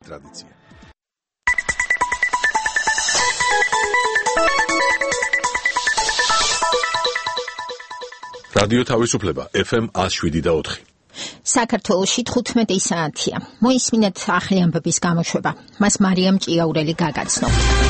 ტრადიცია. რადიო თავისუფლება FM 107.4. საქართველოში 15 საათია. მოისმინეთ ახალი ამბების გამოშვება. მას მარიამ ჭიაურელი გაგაცნო.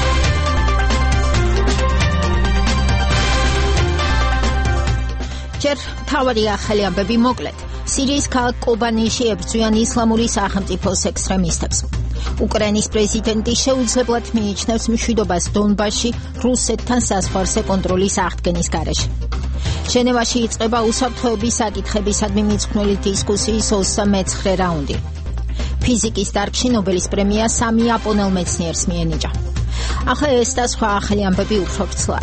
ჯერ თავარი ახალი ამბები მოკლედ. სირიის ქალაქ კობანიში ებრძვიან ისლამური სახელმწიფოს ექსტრემისტებს. უკრაინის პრეზიდენტი შეუძლებლად მიიჩნევს მშვიდობას დონბასში რუსეთთან საზღვარზე კონტროლის აღდგენის გარეშე. ჟენევაში იწყება უსაფრთხოების საკითხებისადმი მიძღვნილი დისკუსიის 29 რაუნდი. ფიზიკის დარგში ნობელის პრემია 3 იაპონელ მეცნიერს მიენიჭა. ახლა ეს და სხვა ახალი ამბები უფრო ვრცლად.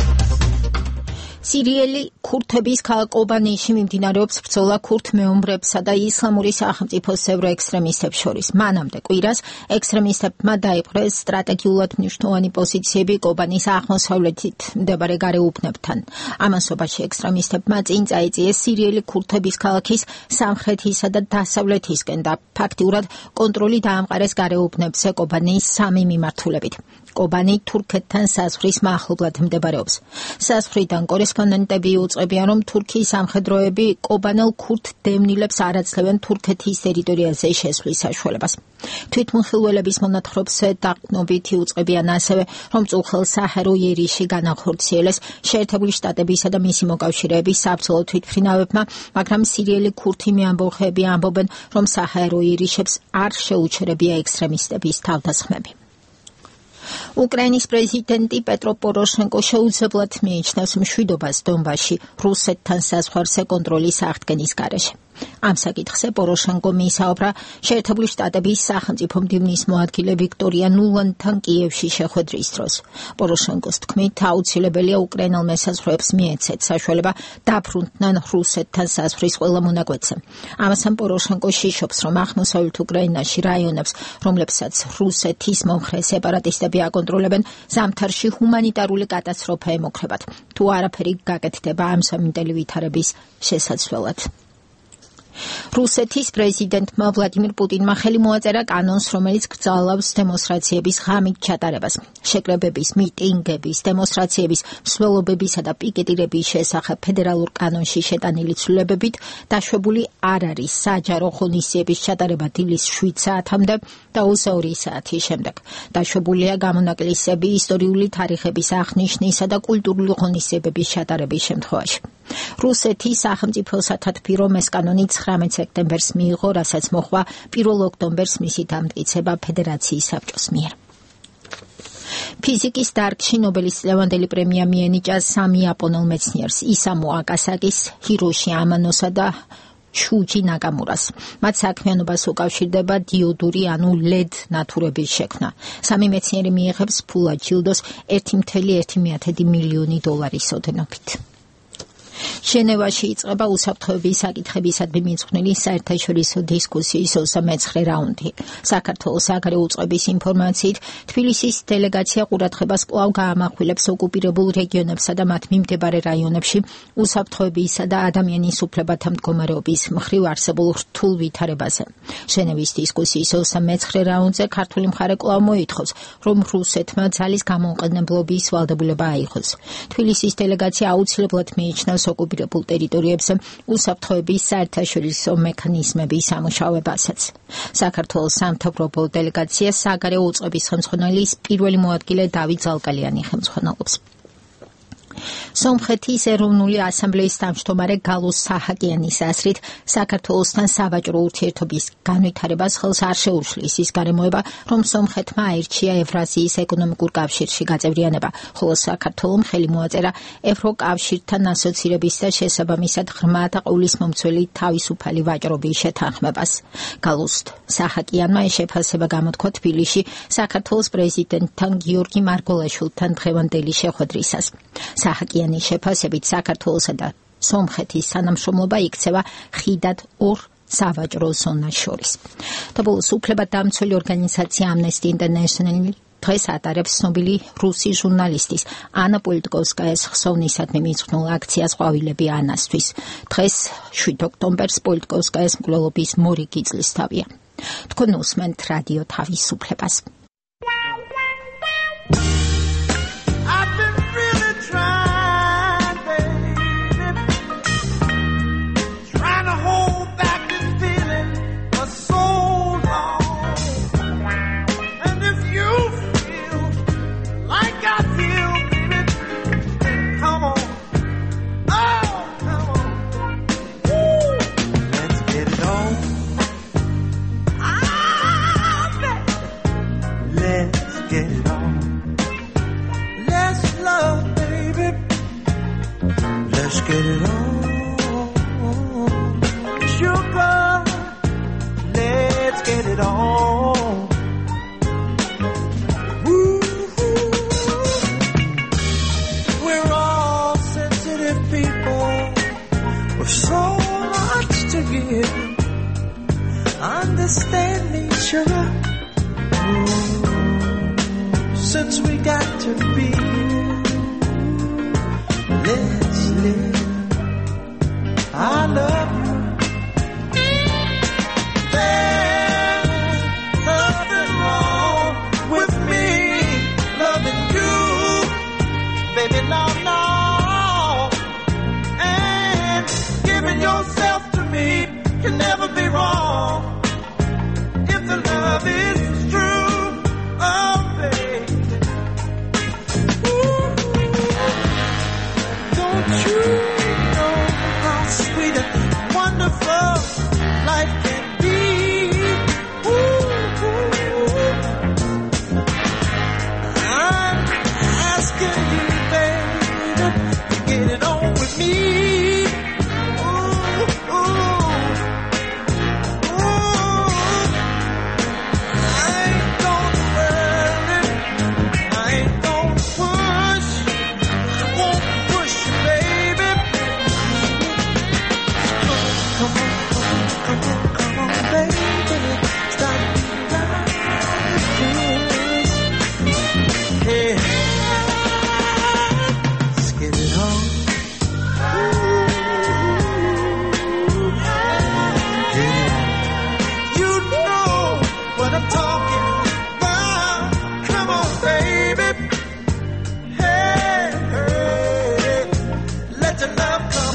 სირიელი ქურთების ქალაქ კობანიში მიმდინარეობს ბრძოლა ქურთ მეომრებსა და ისლამური სახელმწიფოს წევრ ექსტრემისტებს შორის. მანამდე კვირას ექსტრემისტებმა დაიპყრეს სტრატეგიულად მნიშვნელოვანი პოზიციები კობანის აღმოსავლეთით მდებარე გარეუბნებთან. ამასობაში ექსტრემისტებმა წინ წაიწიეს სირიელი ქურთების ქალაქის სამხრეთისა და დასავლეთისკენ და ფაქტიურად კონტროლი დაამყარეს გარეუბნებზე კობანის 3 მიმართულებით. კობანი თურქეთთან საზღვრის მახლობლად მდებარეობს. საზღვრიდან კორესპონდენტები უწყებიან, რომ თურქიის სამხედროები კობანელ ქურთ დევნილებს არ აძლევენ თურქეთის ტერიტორიაზე შესვლის საშუალებას. თვითმხილველების მონათხრობს დაყრდნობითი უწყებიან ასევე, რომ წუხელ საჰარო იერიში განახორციელეს შეერთებული შტატებისა და მისი მოკავშირეების საბრძოლო თვითმფრინავებმა, მაგრამ სირიელი ქურთი მეამბოხეები ამბობენ, რომ საჰარო იერიშებს არ შეუჩერებია ექსტრემისტების თავდასხმები. უკრაინის პრეზიდენტი პეტრო პოროშენკო შეუძლებლად მიიჩნევს მშვიდობას დონბასში რუსეთთან საზღვარზე კონტროლის აღდგენის გარეშე. ამ საკითხზე პოროშენკო მიისაუბრა შეერთებული შტატების სახელმწიფო მდივნის მოადგილე ვიქტორია ნულანდთან კიევში შეხვედრის დროს. პოროშენკოს თქმით, აუცილებელია უკრაინელ მესაზღვრეებს მიეცეთ საშუალება დაბრუნდნენ რუსეთთან საზღვრის ყველა მონაკვეთზე. ამასთან პოროშენკო შიშობს, რომ აღმოსავლეთ უკრაინაში რაიონებს, რომლებსაც რუსეთის მომხრე სეპარატისტები აკონტროლებენ, ზამთარში ჰუმანიტარული კატასტროფა ემუქრებათ. თუ არაფერი გაკეთდება ამ სამიმდელი ვითარების შესაძლებლად. რუსეთის პრეზიდენტმა ვლადიმირ პუტინმა ხელი მოაწერა კანონს, რომელიც გრძელავს დემონსტრაციების ღამით ჩატარებას. შეკრებების, მიტინგების, დემონსტრაციების, მსვლელობებისა და პიკეტირების შესახებ ფედერალურ კანონში შეტანილი ცვლილებებით დაშვებული არ არის საჯარო ღონისძიების ჩატარება დილის 7 საათამდე და 22 საათის შემდეგ. დაშვებულია გამონაკლისები ისტორიული თარიღების აღნიშვნისა და კულტურული ღონისძიებების ჩატარების შემთხვევაში. რუსეთის სახელმწიფო სათათბირო ეს კანონი 19 სექტემბერს მიიღო, რასაც მოჰყვა 1 ოქტომბერს მისი დამტკიცება ფედერაციის საბჭოს მიერ. ფიზიკის დარგში ნობელის წლევანდელი პრემია მიენიჭა 3 იაპონელ მეცნიერს, ისამუ აკასაკის, ჰიროში ამანოსა და შუჯი ნაკამურას. მათ საქმიანობას უკავშირდება დიოდური ანუ LED ნათურების შექმნა. 3 მეცნიერი მიიღებს ფულად ჯილდოს 1,1 მილიონი დოლარის ოდენობით. ჟენევაში იწყება უსაფრთხოების საკითხებისადმი მიძღვნილი საერთაშორისო დისკუსიის 29 რაუნდი. საქართველოს საგარეო უწყების ინფორმაციით, თბილისის დელეგაცია ყურადღებას კვლავ გაამახვილებს ოკუპირებულ რეგიონებსა და მათ მიმდებარე რაიონებში უსაფრთხოებისა და ადამიანის უფლებათა მდგომარეობის მხრივ არსებულ რთულ ვითარებაზე. ჟენევის დისკუსიის 29 რაუნდზე ქართული მხარე კვლავ მოითხოვს, რომ რუსეთმა ძალის გამოყენებლობის ვალდებულება აიღოს. თბილისის დელეგაცია აუცილებლად მიიჩნევს ოკუპირებულ ტერიტორიებზე უსაფრთხოების საერთაშორისო მექანიზმების ამუშავებასაც. საქართველოს სამთავრობო დელეგაციას საგარეო უწყების ხელმძღვანელის პირველი მოადგილე დავით ზალკალიანი ხელმძღვანელობს. სომხეთის ეროვნული ასამბლეის თავმჯდომარე გალუს საჰაკიანის აზრით, საქართველოსთან სავაჭრო ურთიერთობის განვითარებას ხელს არ შეუშლის ის გარემოება, რომ სომხეთმა აირჩია ევრაზიის ეკონომიკურ კავშირში გაწევრიანება, ხოლო საქართველომ ხელი მოაწერა ევროკავშირთან ასოცირების და შესაბამისად ღრმა და ყოვლისმომცველი თავისუფალი ვაჭრობის შეთანხმებას. გალუს საჰაკიანმა ეს შეფასება გამოთქვა თბილისში საქართველოს პრეზიდენტთან გიორგი მარგველაშვილთან დღევანდელი შეხვედრისას. საჰაკიანის შეფასებით საქართველოსა და სომხეთის თანამშრომლობა იქცევა ხიდად ორ სავაჭრო ზონას შორის. დაბოლოს უფლებადამცველი ორგანიზაცია Amnesty International დღეს ატარებს ცნობილი რუსი ჟურნალისტის ანა პოლიტკოვსკაიას ხსოვნისადმი მიძღვნილ აქციას ყვავილები ანასთვის. დღეს 7 ოქტომბერს პოლიტკოვსკაიას მკვლელობის მორიგი წლისთავია. თქვენ უსმენთ რადიო თავისუფლებას. Get it on, sugar, let's get it on. Woo-hoo. We're all sensitive people with so much to give. Understand me, sugar. Since we got to be, let's live. I love you. There's nothing wrong with me loving you, baby, no. And giving yourself to me can never be wrong if the love is true. Oh, baby. Ooh. Don't you sweet and wonderful life can be. Ooh, I'm asking you, baby, to get it on with me. Ooh, I ain't gonna worry, I ain't gonna push, I won't push you, baby. Come on, baby, stop like this. Hey, let's get it on. Get it on. You know what I'm talking about. Come on, baby. Hey, let your love come.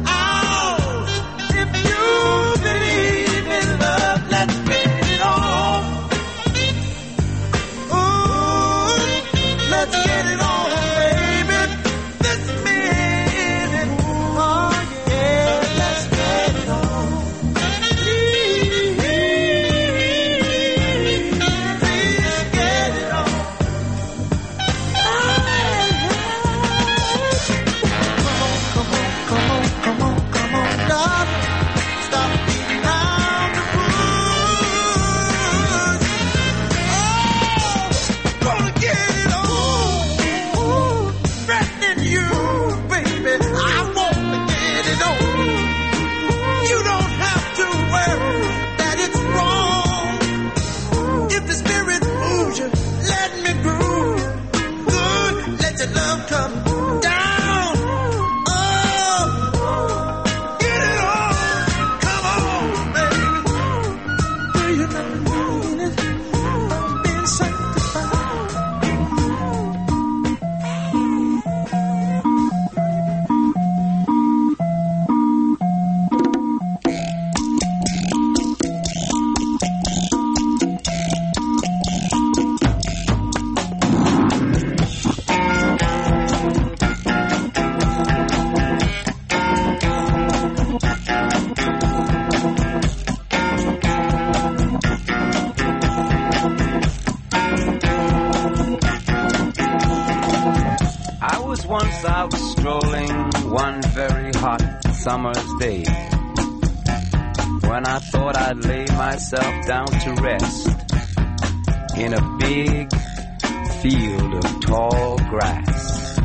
Once out strolling one very hot summer's day, when I thought I'd lay myself down to rest in a big field of tall grass.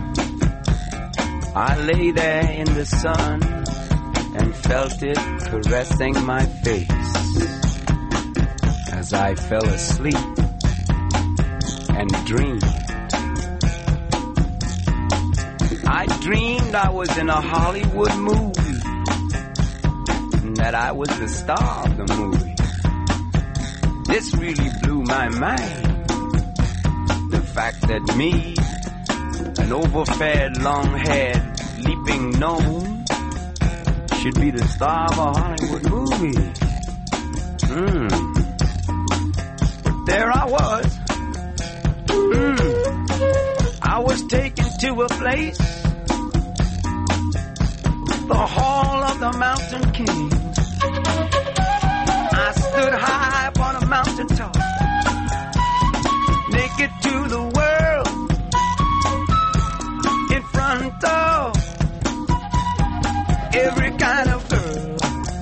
I lay there in the sun and felt it caressing my face as I fell asleep and dreamed. I dreamed I was in a Hollywood movie, and that I was the star of the movie. This really blew my mind. The fact that me, an overfed, long-haired, leaping gnome, should be the star of a Hollywood movie. But there I was. I was taken to a place, the Hall of the Mountain King. I stood high upon a mountain top, naked to the world, in front of every kind of girl.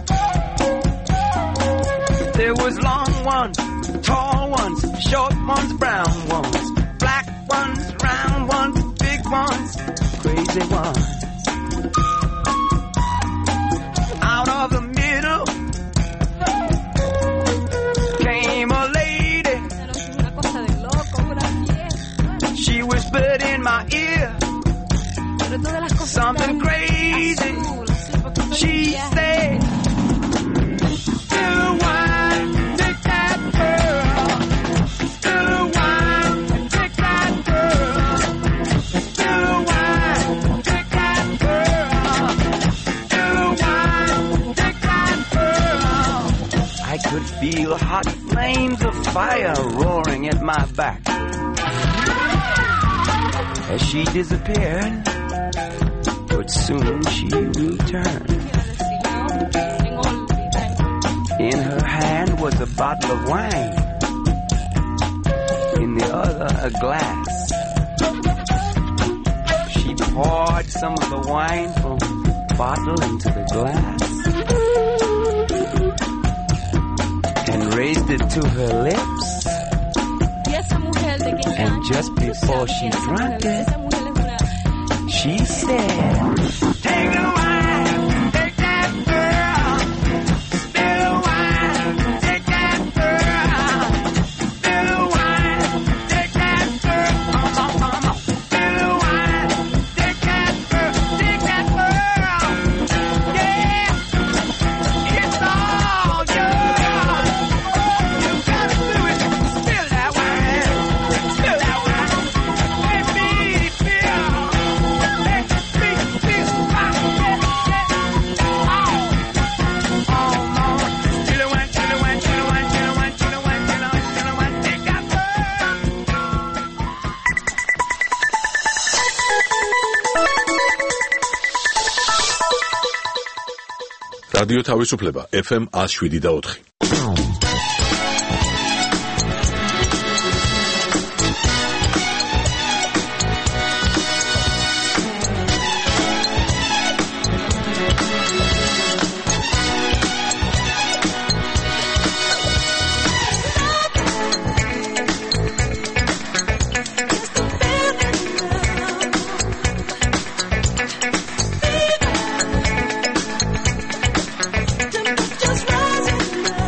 There was long ones, tall ones, short ones, brown ones, black ones, round ones, big ones, crazy ones. Out of the middle came a lady. She whispered in my ear something crazy. She said, still wine, take that girl. Still wine, take that girl. Still wine, take that girl. Still wine, take that girl. I could feel hot flames of fire roaring at my back as she disappeared. But soon she returned. In her hand was a bottle of wine, in the other a glass. She poured some of the wine from the bottle into the glass and raised it to her lips. And just before she drank it, she said, take a wine, take that girl. Still wine, take that girl. Still wine, take that girl. Still wine, take that girl. Take that girl. Yeah, it's all yours. You gotta do it. Spill that wine. Spill that wine. Let me feel. რადიო თავისუფლება FM 107.4. Just rising.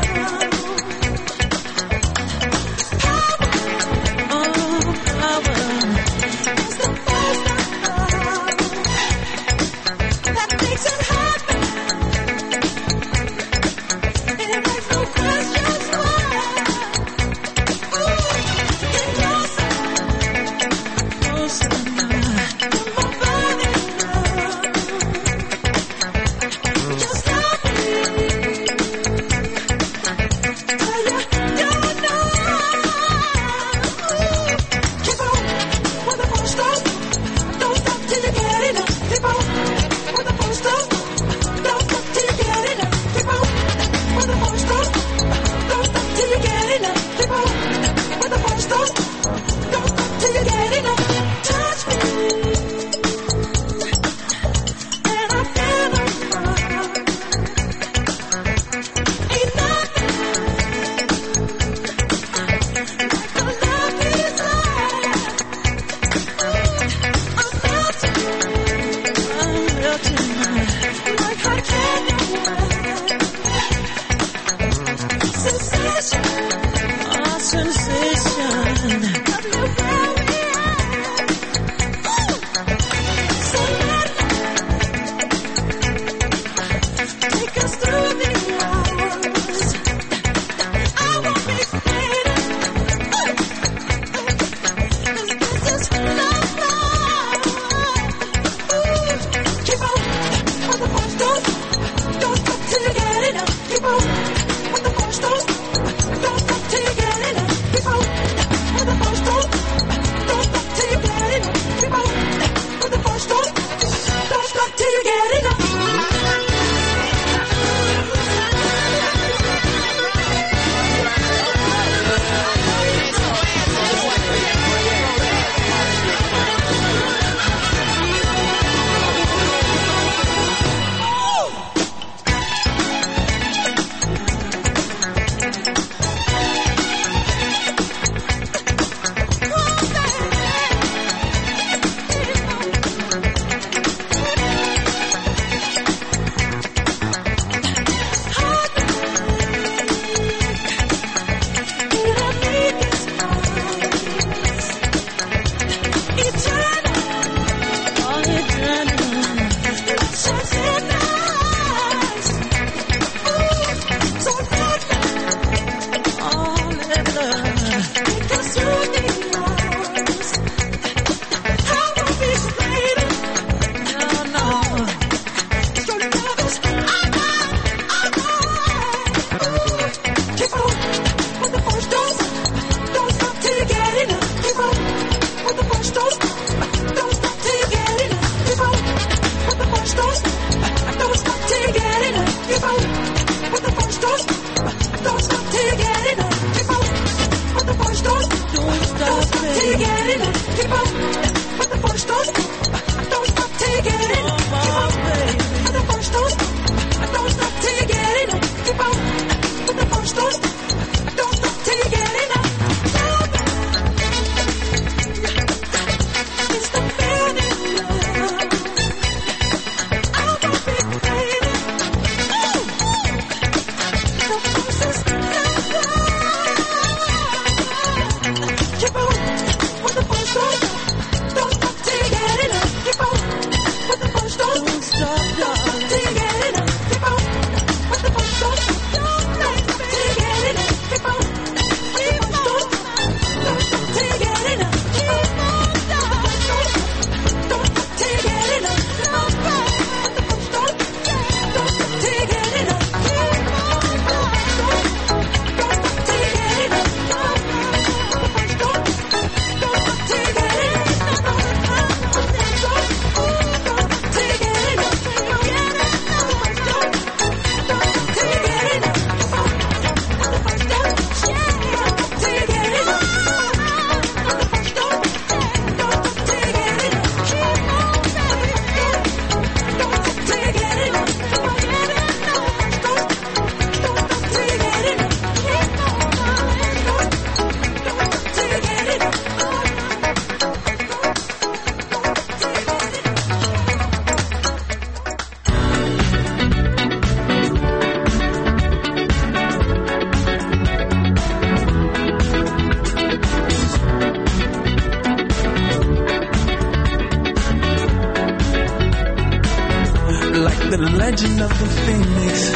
legend of the phoenix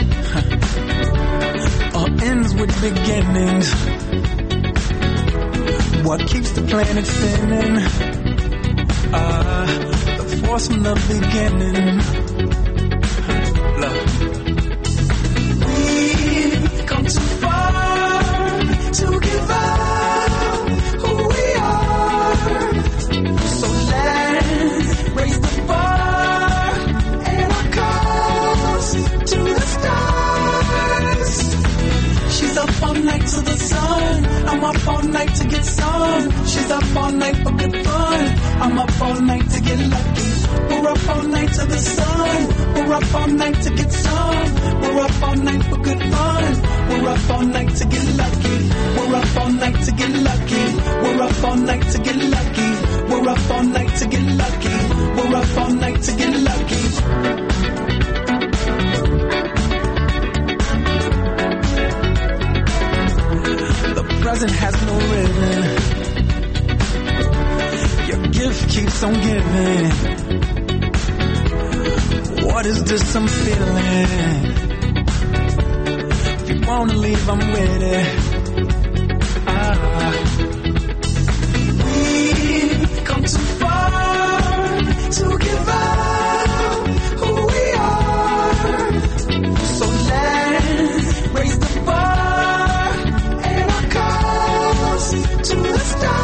all ends with beginnings. What keeps the planet spinning? The force from the beginning. Love. We've come too far to give up who we are. So let's raise the bar and our cause to the stars. She's up all night to the sun. I'm up all night to get some. She's up all night for good fun. I'm up all night to get lucky. We're up all night to the sun. We're up all night to get some. We're up all night for good fun. We're up all night to get lucky. We're up all night to get lucky. We're up all night to get lucky. We're up all night to get lucky. We're up all night to get lucky. The present has no ribbon. Your gift keeps on giving. What is this I'm feeling? If you wanna leave, I'm with it. We've come too far to give up who we are. So let's raise the bar and our cause to the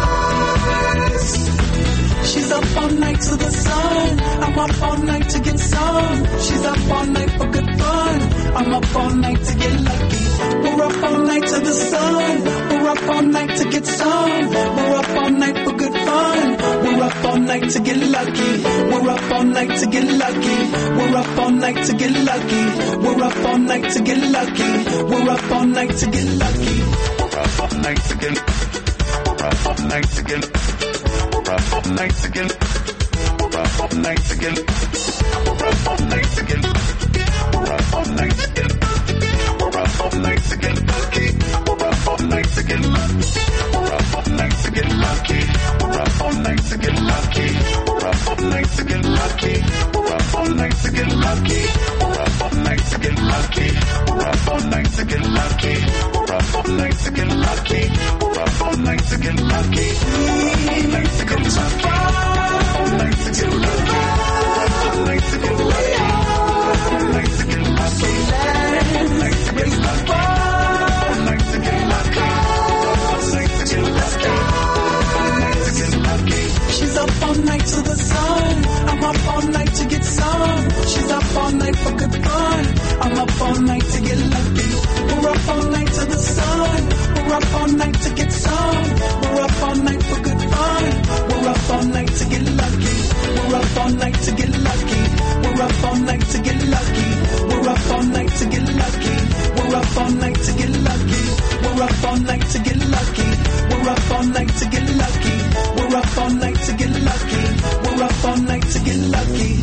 stars. She's up all night to the sun. I'm up all night to get some. She's up all night for good fun. I'm up all night to get lucky. We're up all night to the sun. We're up all night to get some. We're up all night for good fun. We're up all night to get lucky. We're up all night to get lucky. We're up all night to get lucky. We're up all night to get lucky. We're up all night to get lucky. We're up all night to get. We're up all night to get. We're up all night to get. We're up all night to get. We're up all night to get. We're up all night to get. We're up all night to get lucky. We're up all night to get lucky. We're up all night to get lucky. We're up all night to get lucky. We're up all night to get lucky. We're up all night to get lucky. We're up all night to get lucky. We're up all night to get lucky. We're up all night to get lucky. We're up all night to get lucky. We're up all night to get lucky. All night to get lucky. All night to get lucky. All night to get lucky. All night to get lucky. All night to get lucky. All night to get lucky. All night to get lucky. She's up all night to the sun. I'm up all night to get some. She's up all night for good fun. I'm up all night to get lucky. We're up all night to the sun. We're up all night to get some. We're up all night for good fun. We're up all night to get lucky. We're up all night to get lucky. We're up all night to get lucky. We're up all night to get lucky. We're up all night to get lucky. We're up all night to get lucky. We're up all night to get lucky. We're up all night to get lucky. We're up all night to get lucky.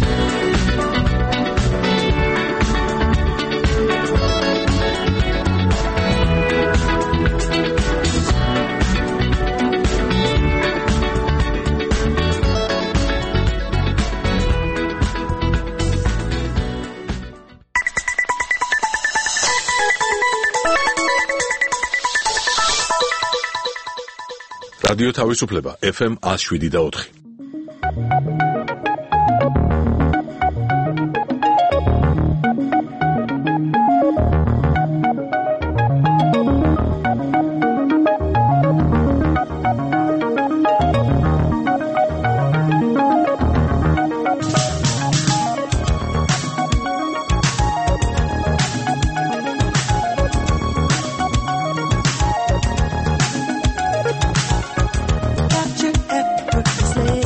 რადიო თავისუფლება FM 107.4. Got you effortlessly.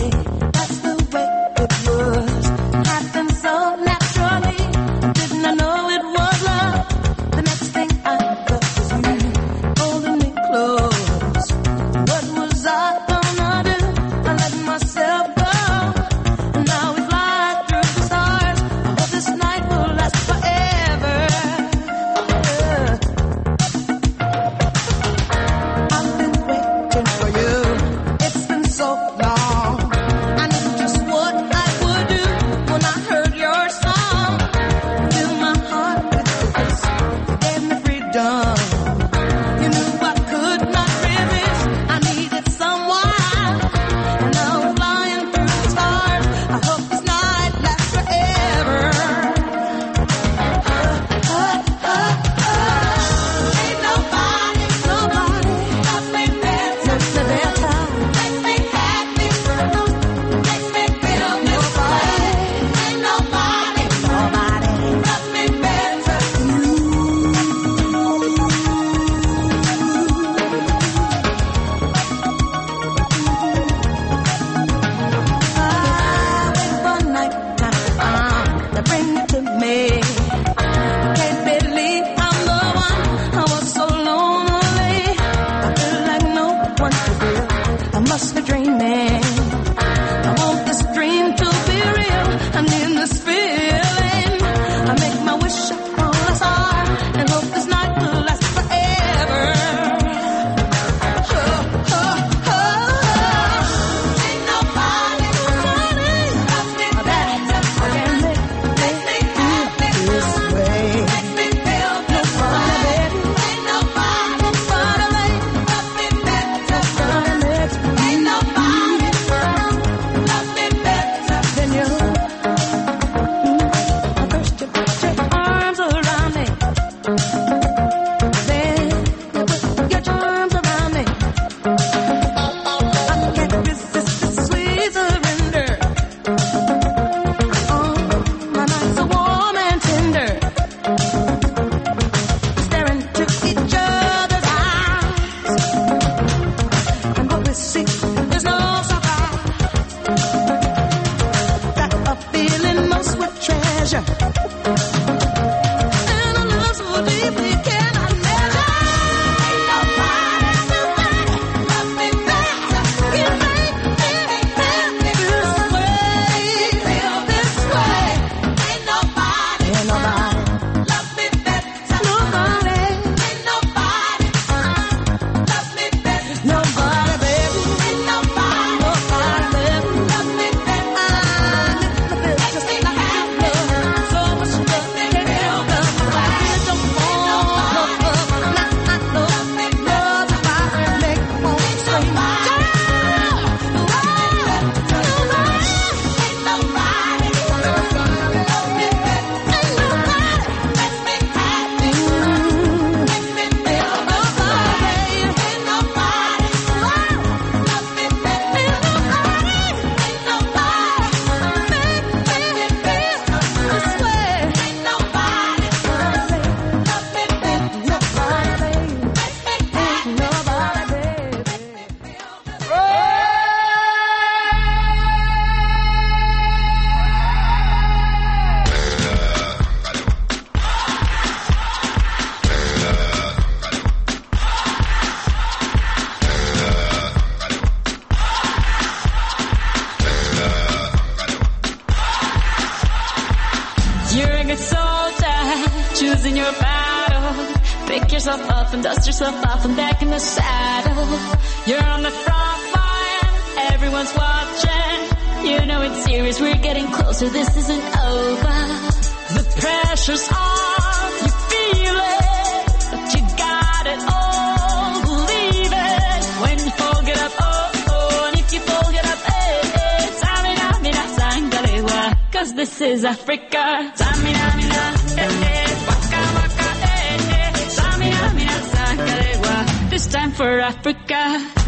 choosing your battle. Pick yourself up and dust yourself off and back in the saddle. You're on the front line, everyone's watching. You know it's serious, we're getting closer, this isn't over. The pressure's on, you feel it, but you got it all, believe it. When you fold it up, oh, oh, and if you fold it up, Tamina, mina, sangalewa, 'cause this is Africa. Tamina, mina, waka, waka, Tamina, mina, sangalewa, this time for Africa.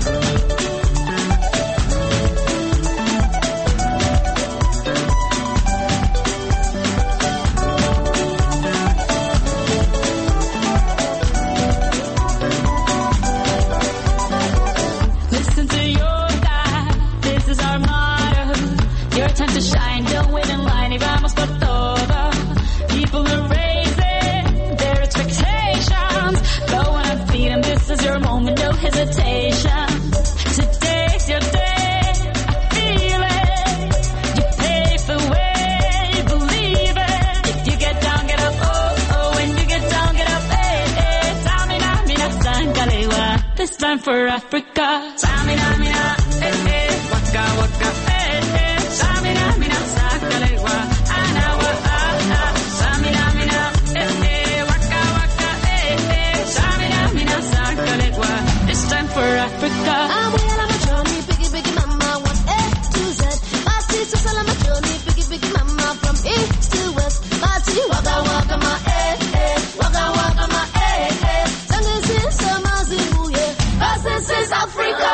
Time to shine, don't wait in line, y vamos por todo. People are raising their expectations. Go on and feed them, this is your moment, no hesitation. Today's your day, I feel it. You pave the way, believe it. If you get down, get up, oh, oh. When you get down, get up, Tamina, mina, sangalewa, this time for Africa. Tamina, mina, waka, waka, Samina, mina, sakalewa, anawa, Samina, mina, waka, waka, Samina, mina, sakalewa, this time for Africa. I'm well on my journey, biggie, biggie mama, one A to Z. My sister's all on my journey, biggie, biggie mama, from east to west. My city, waka, waka, my waka, waka, my This is Amazibu, yeah, 'cause this is Africa.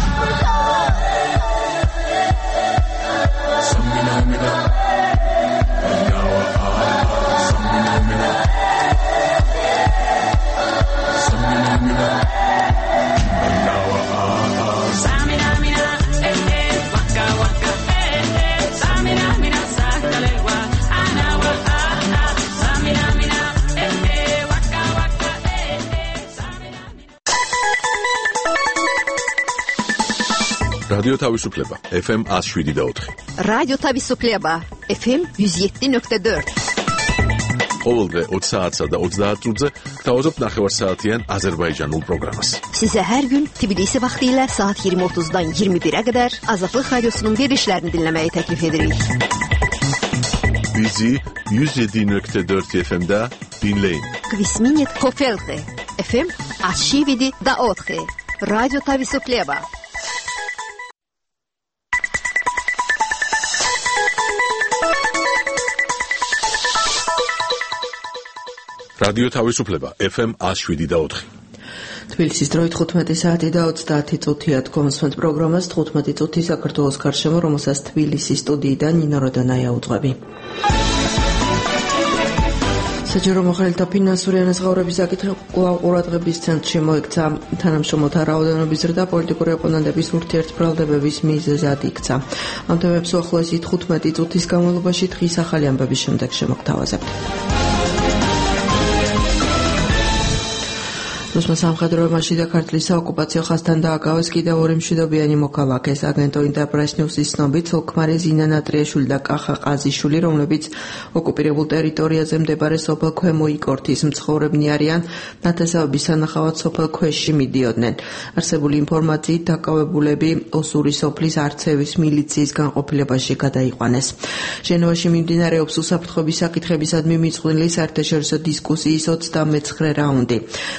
რადიო თავისუფლება FM 107.4. რადიო თავისუფლება FM 107.4. ყოველდღე 20 საათსა და 30 წუთზე გთავაზობთ ნახევარსაათიან აზერბაიჯანულ პროგრამას. Size her gün Tbilisi vaxtilə saat 20:30-dan 21-ə qədər Azadlıq Radiosunun verilişlərini dinləməyi təklif edirik. Bizi 107.4 FM-də dinləyin. Kvisminit Kofelte FM 107.4. Radyo Tavisupleba. რადიო თავისუფლება FM 107.4. თბილისის დროით 15 საათი და 30 წუთია თქვენს პროგრამას 15 წუთი საქართველოს გარშემო, რომელსაც თბილისის სტუდიიდან ნინო როდონაია უძღვები. საჯარო მოხელეთა ფინანსური ანაზღაურების საკითხი კვლავ ყურადღების ცენტრში მოექცა. თანამშრომელთა რაოდენობის ზრდა პოლიტიკური ოპონენტების ურთიერთბრალდებების მიზეზად იქცა. ამ თემებს უახლოესი 15 წუთის განმავლობაში დღის ახალი ამბების შემდეგ შემოგთავაზებთ. რუსმა სამხედროებმა შიდა ქართლის საოკუპაციო ხაზთან დააკავეს კიდევ ორი მშვიდობიანი მოქალაქე. აგენტო ინტერპრეს ნიუსის ცნობით, ლოქმარი ზინა ნატრიაშვილი და კახა ყაზიშვილი, რომლებიც ოკუპირებულ ტერიტორიაზე მდებარე სოფელ ქვემო იკორთის მცხოვრებნი არიან, ნათესავების სანახავად სოფელ ქვეშში მიდიოდნენ. არსებული ინფორმაციით დაკავებულები ოსური სოფლის არცევის მილიციის განყოფილებაში გადაიყვანეს. ჟენევაში მიმდინარეობს უსაფრთხოების საკითხებისადმი მიწყვლილი საერთაშორისო დისკუსიის 29 რაუნდი. საქართველოს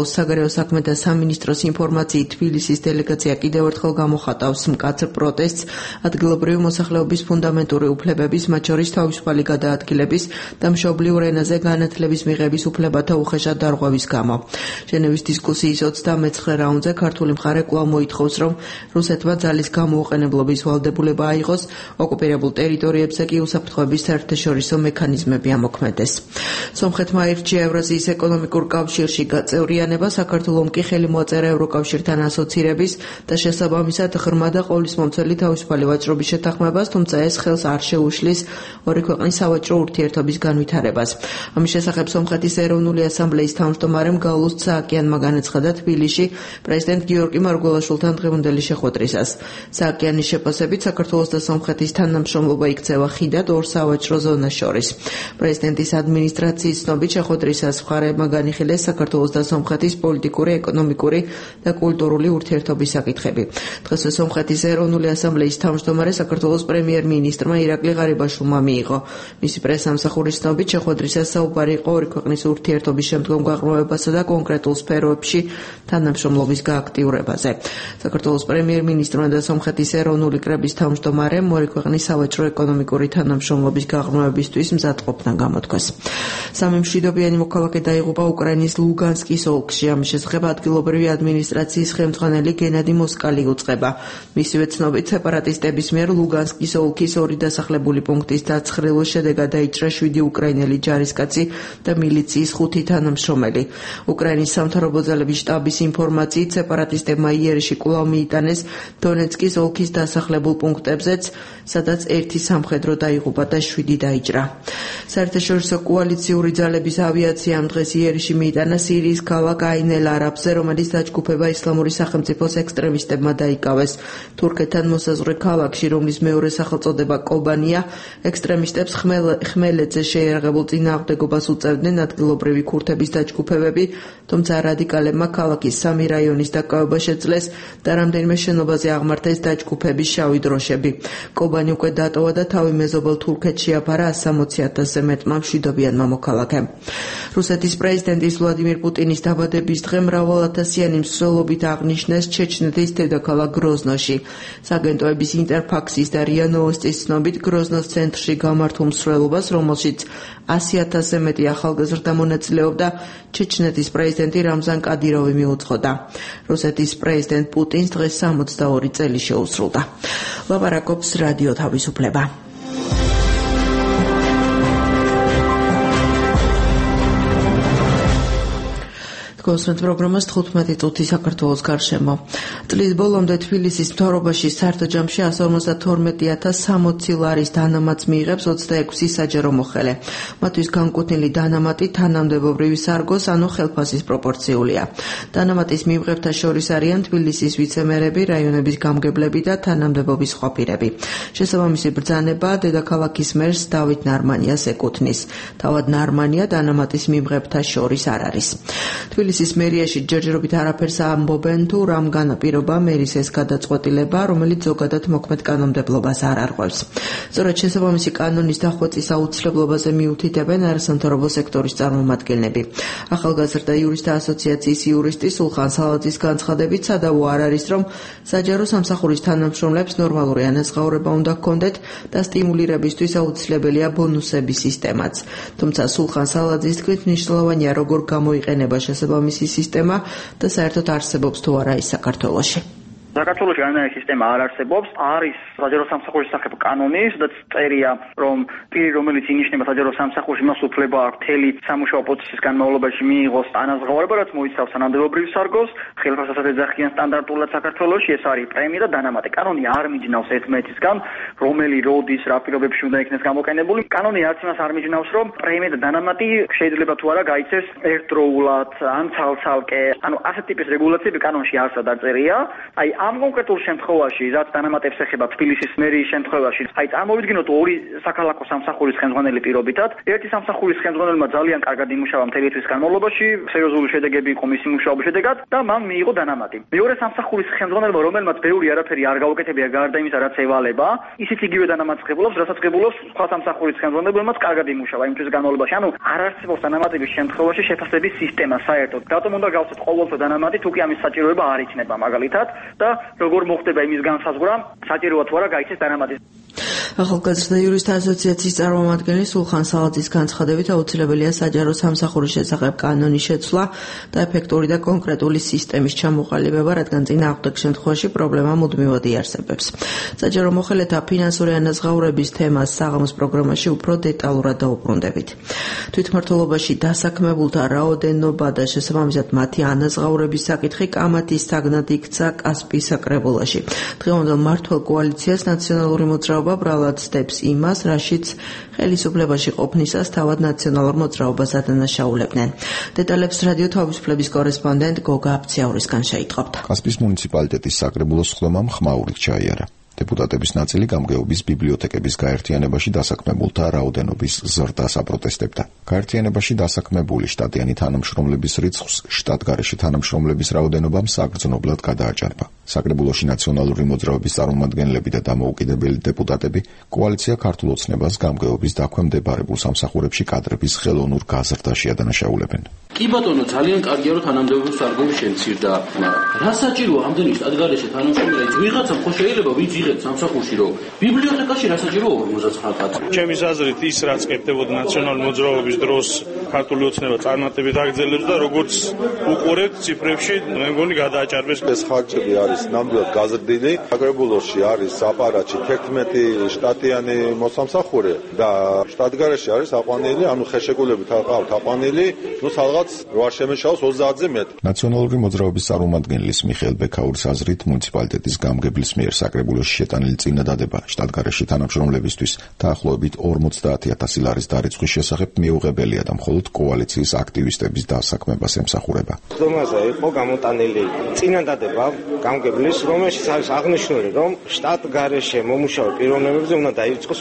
საქართველოს საგარეო საქმეთა სამინისტროს ინფორმაციით თბილისის დელეგაცია კიდევ ერთხელ გამოხატავს მკაცრ პროტესტს ადგილობრივი მოსახლეობის ფუნდამენტური უფლებების, მათ შორის თავისუფალი გადაადგილების და მშობლიურ ენაზე განათლების მიღების უფლებათა უხეშად დარღვევის გამო. ჟენევის დისკუსიის 29 რაუნდზე ქართული მხარე კვლავ მოითხოვს, რომ რუსეთმა ძალის გამოუყენებლობის ვალდებულება აიღოს, ოკუპირებულ ტერიტორიებზე კი უსაფრთხოების საერთაშორისო მექანიზმები ამოქმედეს. სომხეთმა აირჩია ევრაზიის ეკონომიკურ კავშირში გაწევრიანება, საქართველომ კი ხელი მოაწერა ევროკავშირთან ასოცირების და შესაბამისად ღრმა და ყოვლისმომცველი თავისუფალი ვაჭრობის შეთანხმებას, თუმცა ეს ხელს არ შეუშლის ორი ქვეყნის სავაჭრო ურთიერთობის განვითარებას. ამის შესახებ სომხეთის ეროვნული ასამბლეის თავმჯდომარემ გაულუს სააკიანმა განაცხადა თბილისში პრეზიდენტ გიორგი მარგველაშვილთან დღევანდელი შეხვედრისას. სააკიანის შეფასებით საქართველოს და სომხეთის თანამშრომლობა იქცევა ხიდად ორ სავაჭრო ზონას შორის. პრეზიდენტის ადმინისტრაციის ცნობით შეხვედრისას მხარეებმა განიხილეს საქართველოს და სომხეთის პოლიტიკური, ეკონომიკური და კულტურული ურთიერთობის საკითხები. დღესვე სომხეთის ეროვნული ასამბლეის თავმჯდომარე საქართველოს პრემიერ-მინისტრმა ირაკლი ღარიბაშვილმა მიიღო. მისი პრესამსახურის ცნობით შეხვედრისას საუბარი იყო ორი ქვეყნის ურთიერთობის შემდგომ გაღრმავებასა და კონკრეტულ სფეროებში თანამშრომლობის გააქტიურებაზე. საქართველოს პრემიერ-მინისტრმა და სომხეთის ეროვნული კრების თავმჯდომარემ ორი ქვეყნის სავაჭრო ეკონომიკური თანამშრომლობის გაღრმავებისთვის მზადყოფნა გამოთქვეს. სამი მშვიდობიანი მოქალაქე დაიღუპა უკრაინის ლუგანსკის ოლქში. ამის შესახებ ადგილობრივი ადმინისტრაციის ხელმძღვანელი გენადი მოსკალი უწყება. მისივე ცნობით სეპარატისტების მიერ ლუგანსკის ოლქის ორი დასახლებული პუნქტის დაცხრილვის შედეგად დაიჭრა 7 უკრაინელი ჯარისკაცი და მილიციის 5 თანამშრომელი. უკრაინის სამთავრობო ძალების შტაბის ინფორმაციით სეპარატისტებმა იერიში კვლავ მიიტანეს დონეცკის ოლქის დასახლებულ პუნქტებზეც, სადაც 1 სამხედრო დაიღუპა და 7 დაიჭრა. საერთაშორისო კოალიციური ძალების ავიაციამ დღეს იერიში მიიტანა სირიის ქალაქ აინ-ელ-არაბზე, რომელიც დაჯგუფება ისლამური სახელმწიფოს ექსტრემისტებმა დაიკავეს. თურქეთთან მოსაზღვრე ქალაქში, რომლის მეორე სახელწოდება კობანია, ექსტრემისტებს ხმელეთზე შეიარაღებულ წინააღმდეგობას უწევდნენ ადგილობრივი ქურთების დაჯგუფებები, თუმცა რადიკალებმა ქალაქის 3 რაიონის დაკავება შეძლეს და რამდენიმე შენობაზე აღმართეს დაჯგუფების შავი დროშები. კობანი უკვე დატოვა და თავი მეზობელ თურქეთში აფარა 160,000-ზე მეტმა მშვიდობიანმა მოქალაქემ. რუსეთის პრეზიდენტის ვლადიმირ პუტინის დაბადების დღე მრავალათასიანი მსვლელობით აღნიშნეს ჩეჩნეთის დედაქალაქ გროზნოში. სააგენტოების ინტერფაქსის და რია ნოვოსტის ცნობით გროზნოს ცენტრში გამართულ მსვლელობას, რომელშიც 100,000-ზე მეტი ახალგაზრდა მონაწილეობდა, ჩეჩნეთის პრეზიდენტი რამზან კადიროვი მიუძღოდა. რუსეთის პრეზიდენტ პუტინს დღეს 62 წელი შეუსრულდა. ლაპარაკობს რადიო თავისუფლება. გოსმეთ პროგრამას 15 წუთი საქართველოს გარშემო. წლის ბოლომდე თბილისის მთავრობაში საერთო ჯამში 152,060 ლარის დანამატს მიიღებს 26 საჯარო მოხელე. მათთვის განკუთვნილი დანამატი თანამდებობრივი სარგოს, ანუ ხელფასის პროპორციულია. დანამატის მიღებთა შორის არიან თბილისის ვიცემერები, რაიონების გამგებლები და თანამდებობის სხვა პირები. შესაბამისი ბრძანება დედაქალაქის მერს დავით ნარმანიას ეკუთვნის. თავად ნარმანია დანამატის მიღებთა შორის არ არის. თბილისის მერიაში ჯერჯერობით არაფერს ამბობენ თუ რამ განაპირობა მერის ეს გადაწყვეტილება, რომელიც ზოგადად მოქმედ კანონმდებლობას არ არღვევს. სწორედ შესაბამისი კანონის დახვეწის აუცილებლობაზე მიუთითებენ არასამთავრობო სექტორის წარმომადგენლები. ახალგაზრდა იურისტთა ასოციაციის იურისტი სულხან სალაძის განცხადებით, სადავო არ არის, რომ საჯარო სამსახურის თანამშრომლებს ნორმალური ანაზღაურება უნდა ჰქონდეთ და სტიმულირებისთვის აუცილებელია ბონუსების სისტემაც. თუმცა სულხან სალაძის თქმით მნიშვნელოვანია როგორ გამოიყენება შესაბამისი სისტემა და საერთოდ არსებობს თუ არა ის საქართველოში. საქართველოში არანაირი სისტემა არ არსებობს. არის საჯარო სამსახურის სახებ კანონი, სადაც წერია, რომ პირი, რომელიც ინიშნება საჯარო სამსახურში, მას უფლება აქვს მთელი სამუშაო პროცესის განმავლობაში მიიღოს ანაზღაურება, რაც მოიცავს თანამდებობრივ სარგოს, ხელფასსაც ეძახიან სტანდარტულად საქართველოში, ეს არის პრემია და დანამატი. კანონი არ მიჯნავს ერთმანეთისგან, რომელი როდის, რა პირობებში უნდა იქნეს გამოყენებული. კანონი არც იმას არ მიჯნავს, რომ პრემია და დანამატი შეიძლება თუ არა გაიცეს ერთდროულად ან ცალ-ცალკე. ანუ ასეთ ტიპის რეგულაციები კანონში არ საერთოდ არ წერია. აი ამ კონკრეტულ შემთხვევაში, რაც დანამატებს ეხება თბილისის მერიის შემთხვევაში, აი წარმოვიდგინოთ ორი საქალაქო სამსახურის ხელმძღვანელი პირობითად, ერთი სამსახურის ხელმძღვანელმა ძალიან კარგად იმუშავა მთელი თვის განმავლობაში, სერიოზული შედეგები იყო მისი მუშაობის შედეგად და მან მიიღო დანამატი. მეორე სამსახურის ხელმძღვანელმა, რომელმაც ბევრი არაფერი არ გაუკეთებია გარდა იმისა, რაც ევალება, ისიც იგივე დანამატს ღებულობს, რასაც ღებულობს სხვა სამსახურის ხელმძღვანელმაც კარგად იმუშავა იმ თვის განმავლობაში. ანუ არ არსებობს დანამატების შემთხვევაში შეფასების სისტემა საერთოდ. რატომ უნდა გავცეთ ყოველთვის დანამატი, თუ კი ამის საჭიროება არ იქნება მაგალითად და როგორ მოხდება იმის განსაზღვრა, საჭიროა თუ არა გაიცეს დანამატი. ახალგაზრდა იურისტთა ასოციაციის წარმომადგენელი სულხან სალაძის განცხადებით აუცილებელია საჯარო სამსახურის შესახებ კანონის შეცვლა და ეფექტური და კონკრეტული სისტემის ჩამოყალიბება, რადგან წინააღმდეგ შემთხვევაში პრობლემა მუდმივად იარსებებს. საჯარო მოხელეთა ფინანსური ანაზღაურების თემას საღამოს პროგრამაში უფრო დეტალურად დაუბრუნდებით. თვითმმართველობაში დასაქმებულთა რაოდენობა და შესაბამისად მათი ანაზღაურების საკითხი კამათის საგნად იქცა კასპიის საკრებულოში. დღევანდელ მმართველ კოალიციას ნაციონალური მოძრაობა ბრალად ცდებს იმას, რაშიც ხელისუფლებაში ყოფნისას თავად ნაციონალურ მოძრაობას ადანაშაულებდნენ. დეტალებს რადიო თავისუფლების კორესპონდენტ გოგა აფციაურისგან შეიტყობთ. კასპიის მუნიციპალიტეტის საკრებულოს ხლომამ ხმაურით ჩაიარა. დეპუტატების ნაწილი გამგეობის ბიბლიოთეკების გაერთიანებაში დასაქმებულთა რაოდენობის ზრდას აპროტესტებდა. გაერთიანებაში დასაქმებული შტატიანი თანამშრომლების რიცხვს შტატგარეშე თანამშრომლების რაოდენობამ საგრძნობლად გადააჭარბა. საკრებულოში ნაციონალური მოძრაობის წარმომადგენლები და დამოუკიდებელი დეპუტატები კოალიცია ქართულ ოცნებას გამგეობის დაქვემდებარებულ სამსახურებში კადრების ხელოვნურ გაზრდაში ადანაშაულებენ. კი ბატონო, ძალიან კარგია რომ თანამდებობის სარგო შემცირდა, მაგრამ რა საჭიროა ამდენი შტატგარეშე თანამშრომლები? ვიღაცამ ხო შეიძლება ვინც იღებს სამსახურში რომ ბიბლიოთეკაში რა საჭიროა 59 კაცი? ჩემი აზრით ის რაც კეთდებოდა ნაციონალური მოძრაობის დროს ქართული ოცნება წარმატებით აგრძელებს და როგორც უყურებთ ციფრებში, მე მგონი გადააჭარბეს. ეს ხარჯები არის ნამდვილად გაზრდილი. საკრებულოში არის აპარატში 11 შტატიანი მოსამსახურე და შტატგარეშე არის აყვანილი, ანუ ხელშეკრულებით აყავთ აყვანილი, ნუ სადღაც რო არ შემეშალოს 30-ზე მეტი. ნაციონალური მოძრაობის წარმომადგენლის მიხეილ ბექაურის აზრით მუნიციპალიტეტის გამგებლის მიერ საკრებულოში შეტანილი წინადადება შტატგარეშე თანამშრომლებისთვის დაახლოებით 50,000 ლარის დარიცხვის შესახებ მიუღებელია და მხოლოდ კოალიციის აქტივისტების დასაქმებას ემსახურება. ხდომაზე იყო გამოტანილი წინადადება გამგებლის, რომელშიც არის აღნიშნული, რომ შტატგარეშე მომუშავე პიროვნებებზე უნდა დაიწყოს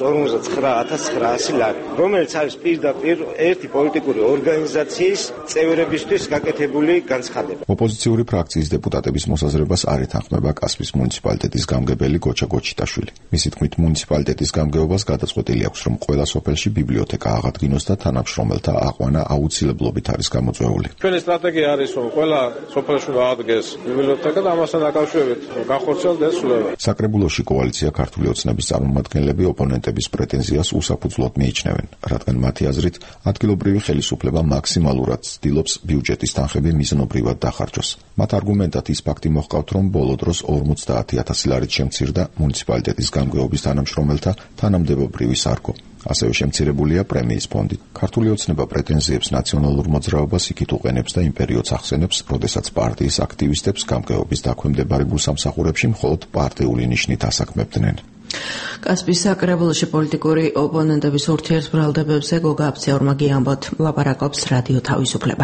59,900 ლარი, რომელიც არის პირდაპირ ერთი პოლიტიკური ორგანიზაციის წევრებისთვის გაკეთებული განცხადება. ოპოზიციური ფრაქციის დეპუტატების მოსაზრებას არ ეთანხმება კასპიის მუნიციპალიტეტის გამგებელი გოჩა გოჩიტაშვილი. მისი თქმით, მუნიციპალიტეტის გამგეობას გადაწყვეტილი აქვს, რომ ყველა სოფელში ბიბლიოთეკა აღადგინოს და თანამშრომელთა აყვანა აუცილებლობით არის გამოწვეული. ჩვენი სტრატეგია არის, რომ ყველა სოფელში გაადგეს ბიბლიოთეკა და ამასთან დაკავშირებით განხორციელდეს სრულება. საკრებულოში კოალიცია ქართული ოცნების წარმომადგენლები ოპონენტების პრეტენზიას უსაფუძვლოდ მიიჩნევენ, რადგან მათი აზრით ადგილობრივი ხელისუფლება მაქსიმალურად ცდილობს ბიუჯეტის თანხები მიზნობრივად დახარჯოს. მათ არგუმენტად ის ფაქტი მოჰყავთ, რომ ბოლო დროს 50,000 ლარით შემცირდა მუნიციპალიტეტის გამგეობის თანამშრომელთა თანამდებობრივი სარგო. ასევე შემცირებულია პრემიის ფონდი. ქართული ოცნება პრეტენზიებს ნაციონალურ მოძრაობას იქით უყენებს და იმ პერიოდს ახსენებს, როდესაც პარტიის აქტივისტებს გამგეობის დაქვემდებარებულ სამსახურებში მხოლოდ პარტიული ნიშნით ასაქმებდნენ. კასპიის საკრებულოში პოლიტიკური ოპონენტების ურთიერთბრალდებებზე გოგა აფციაურმა გიამბოთ, ლაპარაკობს რადიო თავისუფლება.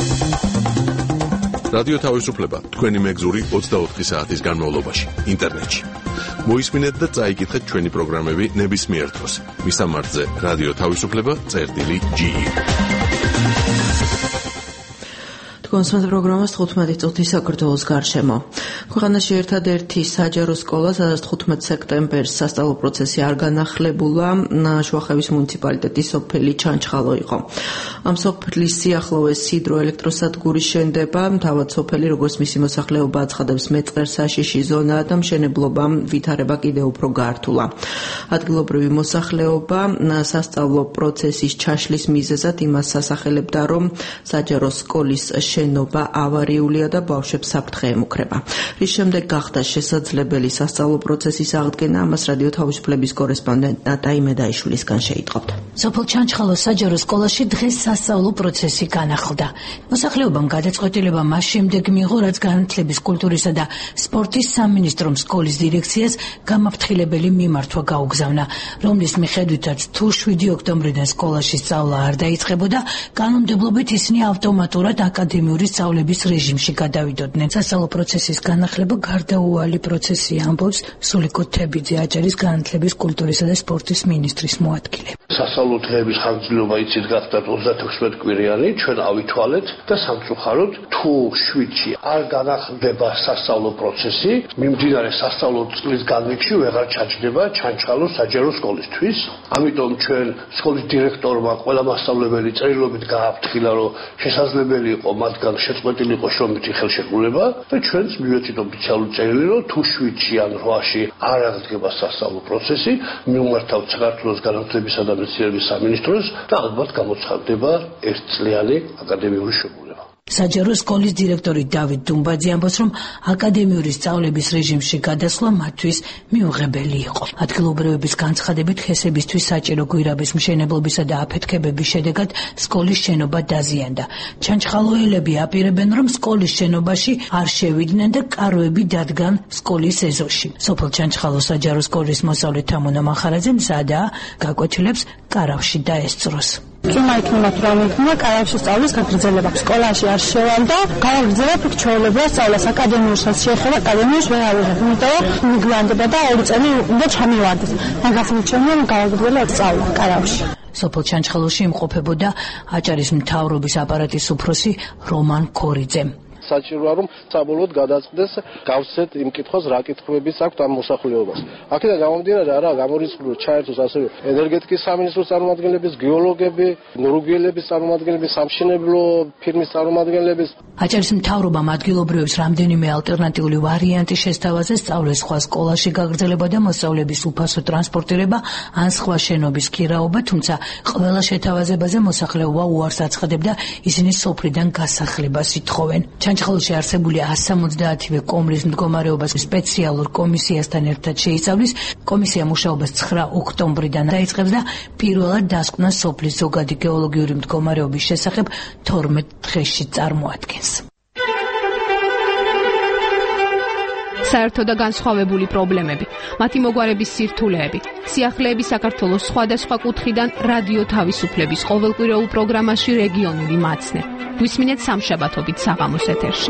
რადიო თავისუფლება თქვენი მეგზური 24 საათის განმავლობაში ინტერნეტში. მოისმინეთ და წაიკითხეთ ჩვენი პროგრამები ნებისმიერ დროს. მისამართზე რადიო თავისუფლება.ge. კონსულტანტ პროგრამას 15 წუთის საქართველოს გარშემო. ქვეყანაში ერთადერთი საჯარო სკოლა, სადაც 15 სექტემბერს სასწავლო პროცესი არ განახლებულა, შუახევის მუნიციპალიტეტის სოფელი ჩანჩხალო იყო. ამ სოფლის სიახლოვეს ჰიდროელექტროსადგური შენდება, თავად სოფელი, როგორც მისი მოსახლეობა აცხადებს, მეწყერ საშიში ზონაა და მშენებლობამ ვითარება კიდევ უფრო გართულა. ადგილობრივი მოსახლეობა სასწავლო პროცესის ჩაშლის მიზეზად იმას ასახელებდა, რომ საჯარო სკოლის შენობა ავარიულია და ბავშვებს საფრთხე ემუქრება. რის შემდეგ გახდა შესაძლებელი სასწავლო პროცესის აღდგენა, ამას რადიო თავისუფლების კორესპონდენტ ნატაი მედაიშვილისგან შეიტყობთ. სოფელ ჩანჩხალოს საჯარო სკოლაში დღეს სასწავლო პროცესი განახლდა. მოსახლეობამ გადაწყვეტილება მას შემდეგ მიიღო, რაც განათლების, კულტურისა და სპორტის სამინისტრომ სკოლის დირექციას გამაფრთხილებელი მიმართვა გაუგზავნა, რომლის მიხედვითაც თუ 7 ოქტომბრიდან სკოლაში სწავლა არ დაიწყებოდა, კანონმდებლობით ისინი ავტომატურად აკადემიურ აკადემიური სწავლების რეჟიმში გადავიდოდნენ. სასწავლო პროცესის განახლება გარდაუვალი პროცესია, ამბობს სულიკო თებიძე, აჭარის განათლების, კულტურისა და სპორტის მინისტრის მოადგილე. სასწავლო დღეების ხანგრძლივობა იცით გახდა 36 კვირიანი, ჩვენ ავითვალეთ და სამწუხაროდ თუ შვიდში არ განახლდება სასწავლო პროცესი, მიმდინარე სასწავლო წლის განმავლობაში ვეღარ ჩაჯდება ჩანჩხალოს საჯარო სკოლისთვის. ამიტომ ჩვენ სკოლის დირექტორმა ყველა მასწავლებელი წერილობით გააფრთხილა, რომ შესაძლებელი იყო მათგან შეწყვეტილიყო შრომითი ხელშეკრულება და ჩვენც მივეწით ოფიციალური წერილი, რომ თუ შვიდში ან 8-ში არ აღდგება სასწავლო პროცესი, მივმართავთ საქართველოს განათლებისა და მეცნიერების სამინისტროს და ალბათ გამოცხადდება ერთწლიანი აკადემიური შეგუება. საჯარო სკოლის დირექტორი დავით დუმბაძე ამბობს, რომ აკადემიური სწავლების რეჟიმში გადასვლა მათთვის მიუღებელი იყო. ადგილობრივების განცხადებით, ხესებისთვის საჭირო გვირაბის მშენებლობისა და აფეთქებების შედეგად სკოლის შენობა დაზიანდა. ჩანჩხალოელები აპირებენ, რომ სკოლის შენობაში არ შევიდნენ და კაროები დადგან სკოლის ეზოში. სოფელ ჩანჩხალოს საჯარო სკოლის მოსწავლე თამუნა მახარაძე მზადაა გაკვეთილებს კარავში დაესწროს. Წუმაიქნებათ რომ იქნა კარავში სწავლის გაგრძელება. სკოლაში არ შევალდა, გავაგრძელებთ იქ ჩვეულებრივად სწავლას. აკადემიურსაც შეეხება, აკადემიურს ვერ ავიღებ, იმიტომ რომ მიგვიანდება და 2 წელი უნდა ჩამივარდეს. მაგას მიჩვენე რომ გავაგრძელე სწავლა კარავში. სოფელ ჩანჩხალოში იმყოფებოდა აჭარის მთავრობის აპარატის უფროსი რომან ქორიძე. საჭიროა რომ საბოლოოდ გადაწყდეს გავსეთ იმ კითხვას რა კითხვებიც აქვს ამ მოსახლეობას. აქედან გამომდინარე არა გამორიცხული რომ ჩაერთოს ასევე ენერგეტიკის სამინისტროს წარმომადგენლების, გეოლოგები, ნურგიელების წარმომადგენლების, სამშენებლო ფირმის წარმომადგენლების. აჭარის მთავრობამ ადგილობრივებს რამდენიმე ალტერნატიული ვარიანტი შესთავაზა სწავლის სხვა სკოლაში გაგრძელება და მოსწავლეების უფასო ტრანსპორტირება ან სხვა შენობის ქირაობა, თუმცა ყველა შეთავაზებაზე მოსახლეობა უარს აცხადებდა, ისინი სოფლიდან გასახლებას ითხოვენ. ჩანჩხალოში არსებული 170-ვე კომრის მდგომარეობას სპეციალურ კომისიასთან ერთად შეისწავლის. კომისია მუშაობას 9 ოქტომბრიდან დაიწყებს და პირველად დასკვნა სოფლის ზოგადი გეოლოგიური მდგომარეობის შესახებ 12 დღეში წარმოადგენს. საერთო და განსხვავებული პრობლემები, მათი მოგვარების სირთულეები, სიახლეები საქართველოს სხვადასხვა კუთხიდან რადიო თავისუფლების ყოველკვირეულ პროგრამაში რეგიონული მაცნე. გვისმინეთ სამშაბათობით საღამოს ეთერში.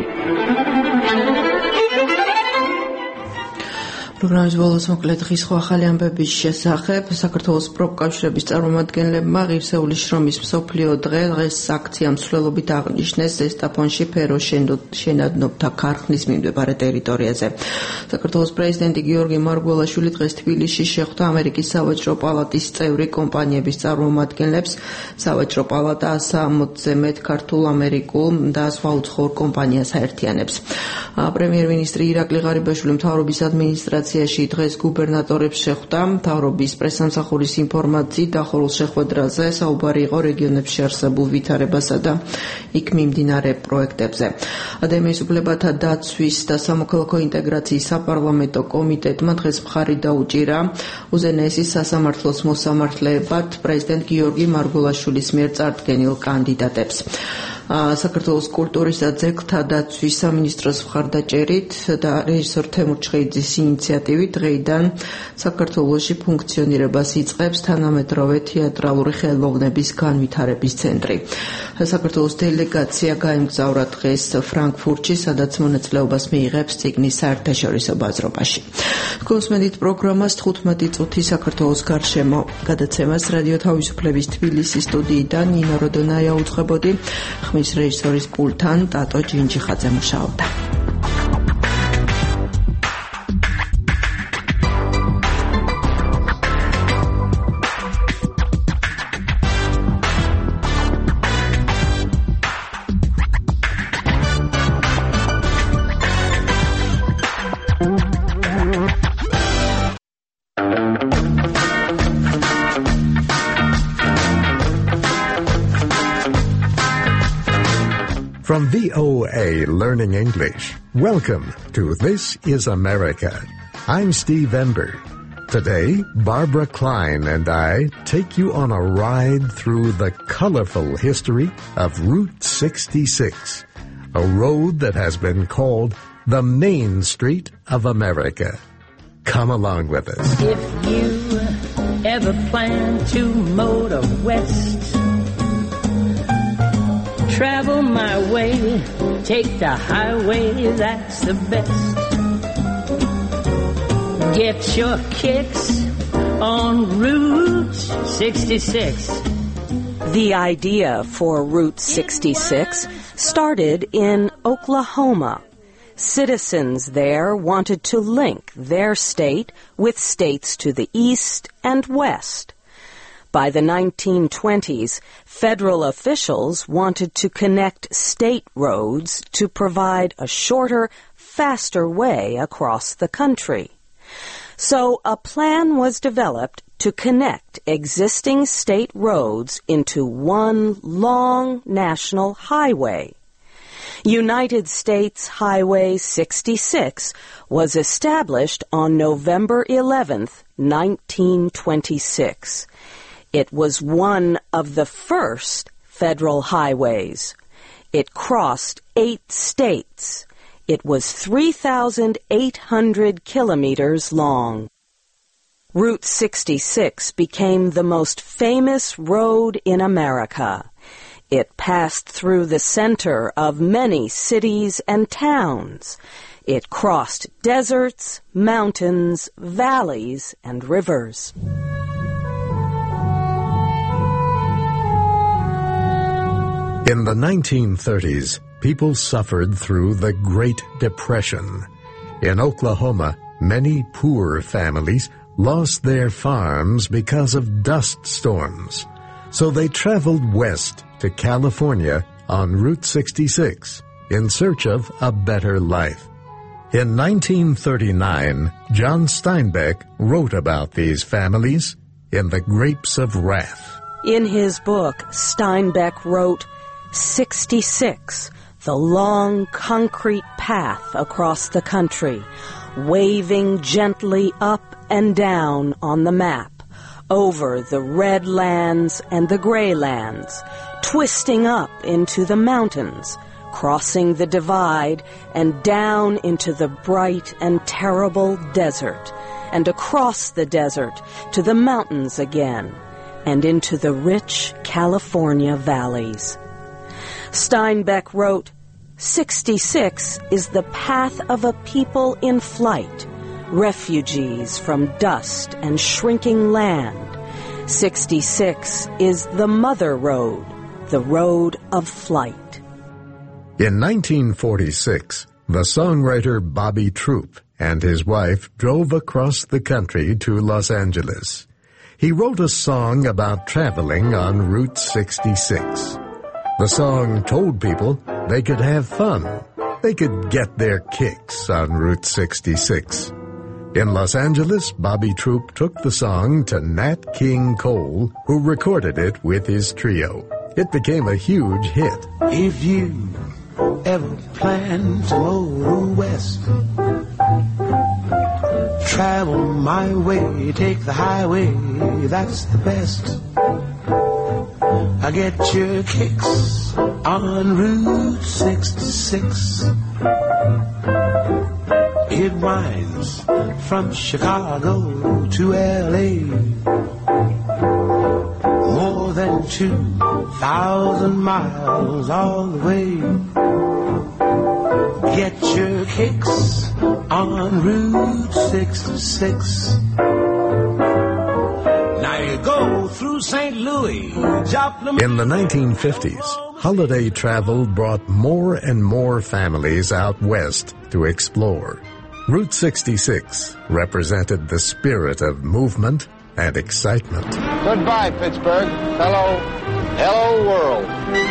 პროგრამის ბოლოს მოკლედ დღის სხვა ახალი ამბების შესახებ საქართველოს პროფკავშირების წარმომადგენლებმა ღირსეული შრომის მსოფლიო დღეს აქცია მსვლელობით აღნიშნეს ზესტაფონში ფერო შენადნობთა ქარხნის მიმდებარე ტერიტორიაზე. საქართველოს პრეზიდენტი გიორგი მარგველაშვილი დღეს თბილისში შეხვდა ამერიკის სავაჭრო პალატის წევრი კომპანიების წარმომადგენლებს. სავაჭრო პალატა 160-ზე მეტ ქართულ, ამერიკულ და სხვა უცხოურ კომპანიას აერთიანებს. პრემიერ-მინისტრი ირაკლი ღარიბაშვილი მთავრობის ადმინისტრაციაში დღეს გუბერნატორებს შეხვდა. მთავრობის პრესსამსახურის ინფორმაციით დახურულ შეხვედრაზე საუბარი იყო რეგიონებში არსებულ ვითარებასა და იქ მიმდინარე პროექტებზე. ადამიანის უფლებათა დაცვის და სამოქალაქო ინტეგრაციის საპარლამენტო კომიტეტმა დღეს მხარი დაუჭირა უზენაესის სასამართლოს მოსამართლეებად პრეზიდენტ გიორგი მარგველაშვილის მიერ წარდგენილ კანდიდატებს. საქართველოს კულტურის და ძეგლთა დაცვის სამინისტროს მხარდაჭერით და რეჟისორ თემურ ჩხეიძის ინიციატივით დღეიდან საქართველოში ფუნქციონირებას იწყებს თანამედროვე თეატრალური ხელოვნების განვითარების ცენტრი. საქართველოს დელეგაცია გაემგზავრა დღეს ფრანკფურტში, სადაც მონაწილეობას მიიღებს წიგნის საერთაშორისო ბაზრობაში. გულისმენთ პროგრამას 15 წუთი საქართველოს გარშემო გადაცემას რადიო თავისუფლების თბილისის სტუდიიდან ნინო როდონაია უძღვებოდი. ხმის რეჟისორის პულტთან ტატო ჯინჯიხაძე მუშაობდა. From VOA Learning English, welcome to This is America. I'm Steve Ember. Today, Barbara Klein and I take you on a ride through the colorful history of Route 66, a road that has been called the Main Street of America. Come along with us. If you ever plan to motor west, travel my way, take the highway, that's the best. Get your kicks on Route 66. The idea for Route 66 started in Oklahoma. Citizens there wanted to link their state with states to the east and west. By the 1920s, federal officials wanted to connect state roads to provide a shorter, faster way across the country. So a plan was developed to connect existing state roads into one long national highway. United States Highway 66 was established on November 11th, 1926. It was one of the first federal highways. It crossed 8 states. It was 3,800 kilometers long. Route 66 became the most famous road in America. It passed through the center of many cities and towns. It crossed deserts, mountains, valleys, and rivers. In the 1930s, people suffered through the Great Depression. In Oklahoma, many poor families lost their farms because of dust storms. So they traveled west to California on Route 66 in search of a better life. In 1939, John Steinbeck wrote about these families in The Grapes of Wrath. In his book, Steinbeck wrote, 66, the long concrete path across the country, waving gently up and down on the map, over the red lands and the gray lands, twisting up into the mountains, crossing the divide and down into the bright and terrible desert, and across the desert to the mountains again, and into the rich California valleys. Steinbeck wrote, 66 is the path of a people in flight, refugees from dust and shrinking land. 66 is the mother road, the road of flight. In 1946, the songwriter Bobby Troup and his wife drove across the country to Los Angeles. He wrote a song about traveling on Route 66. The song told people they could have fun. They could get their kicks on Route 66. In Los Angeles, Bobby Troup took the song to Nat King Cole, who recorded it with his trio. It became a huge hit. If you ever plan to go west, travel my way, take the highway, that's the best. I get your kicks on Route 66. It winds from Chicago to L.A. More than 2,000 miles all the way. Get your kicks on Route 66. Now you go through St. Louis, Joplin. In the 1950s, holiday travel brought more and more families out west to explore. Route 66 represented the spirit of movement and excitement. Goodbye, Pittsburgh. Hello, world.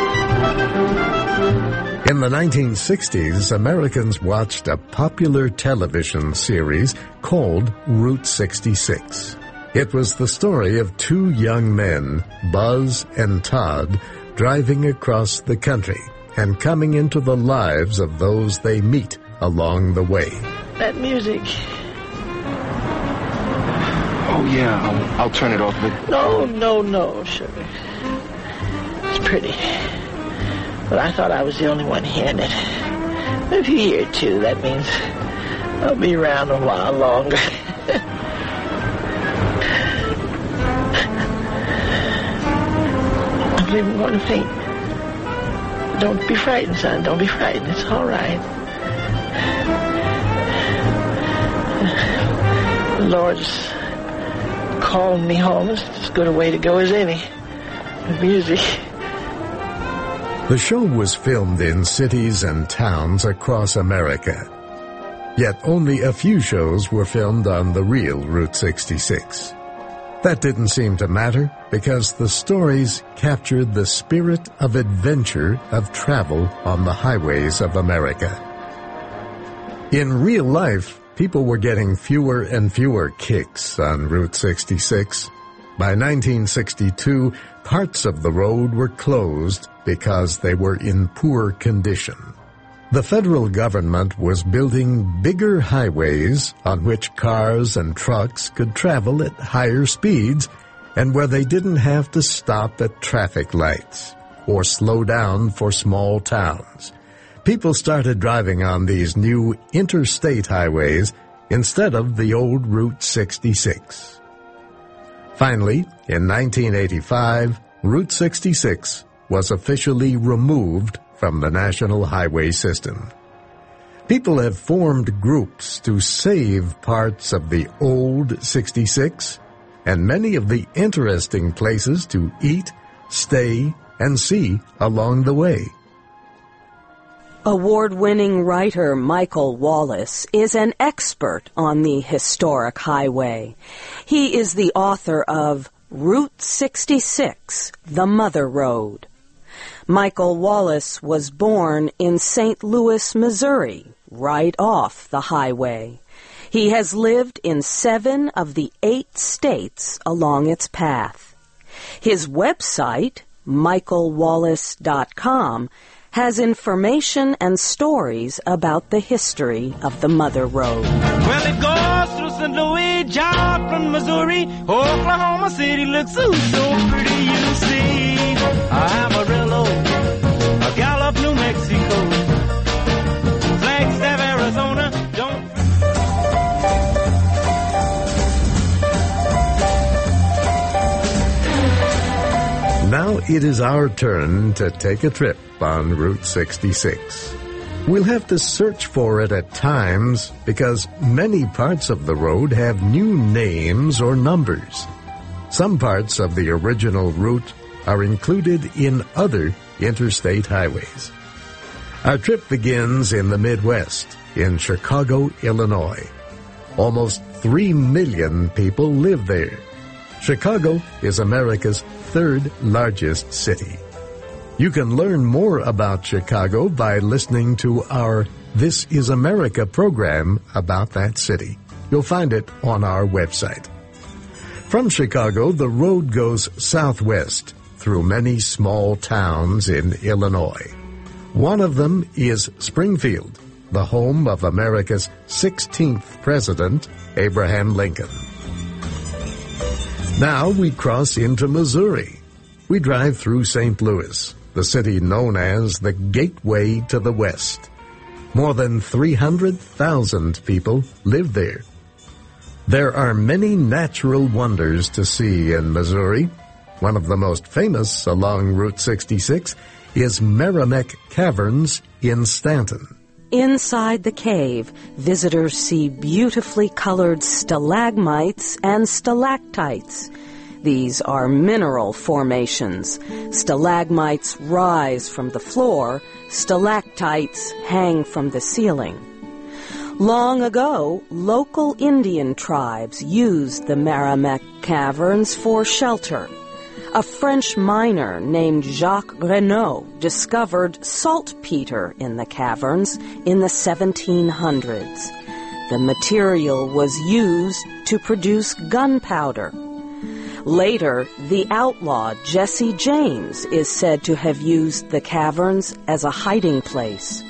In the 1960s, Americans watched a popular television series called Route 66. It was the story of 2 young men, Buzz and Todd, driving across the country and coming into the lives of those they meet along the way. That music. Oh, yeah, I'll turn it off. But... No, sugar. It's pretty. But I thought I was the only one hearing it. If you hear it, too, that means I'll be around a while longer. I'm even going to faint. Don't be frightened, son. Don't be frightened. It's all right. The Lord's calling me home. It's as good a way to go as any. With music. The show was filmed in cities and towns across America. Yet only a few shows were filmed on the real Route 66. That didn't seem to matter because the stories captured the spirit of adventure of travel on the highways of America. In real life, people were getting fewer and fewer kicks on Route 66. By 1962, parts of the road were closed because they were in poor condition. The federal government was building bigger highways on which cars and trucks could travel at higher speeds and where they didn't have to stop at traffic lights or slow down for small towns. People started driving on these new interstate highways instead of the old Route 66. Finally, in 1985, Route 66 was officially removed from the national highway system. People have formed groups to save parts of the old 66 and many of the interesting places to eat, stay, and see along the way. Award-winning writer Michael Wallace is an expert on the historic highway. He is the author of Route 66, The Mother Road. Michael Wallace was born in St. Louis, Missouri, right off the highway. He has lived in 7 of the 8 states along its path. His website, michaelwallace.com, has information and stories about the history of the Mother Road. Well, it goes through St. Louis, Joplin, Missouri, Oklahoma City looks so pretty, you see. Amarillo, Gallup, New Mexico, Flagstaff, Arizona, don't... Now it is our turn to take a trip on Route 66. We'll have to search for it at times because many parts of the road have new names or numbers. Some parts of the original route are included in other interstate highways. Our trip begins in the Midwest, in Chicago, Illinois. Almost 3 million people live there. Chicago is America's 3rd largest city. You can learn more about Chicago by listening to our This Is America program about that city. You'll find it on our website. From Chicago, the road goes southwest through many small towns in Illinois. One of them is Springfield, the home of America's 16th president, Abraham Lincoln. Now we cross into Missouri. We drive through St. Louis, the city known as the Gateway to the West. More than 300,000 people live there. There are many natural wonders to see in Missouri. One of the most famous along Route 66 is Meramec Caverns in Stanton. Inside the cave, visitors see beautifully colored stalagmites and stalactites. These are mineral formations. Stalagmites rise from the floor, stalactites hang from the ceiling. Long ago, local Indian tribes used the Meramec Caverns for shelter. A French miner named Jacques Renaud discovered saltpeter in the caverns in the 1700s. The material was used to produce gunpowder. Later, the outlaw Jesse James is said to have used the caverns as a hiding place.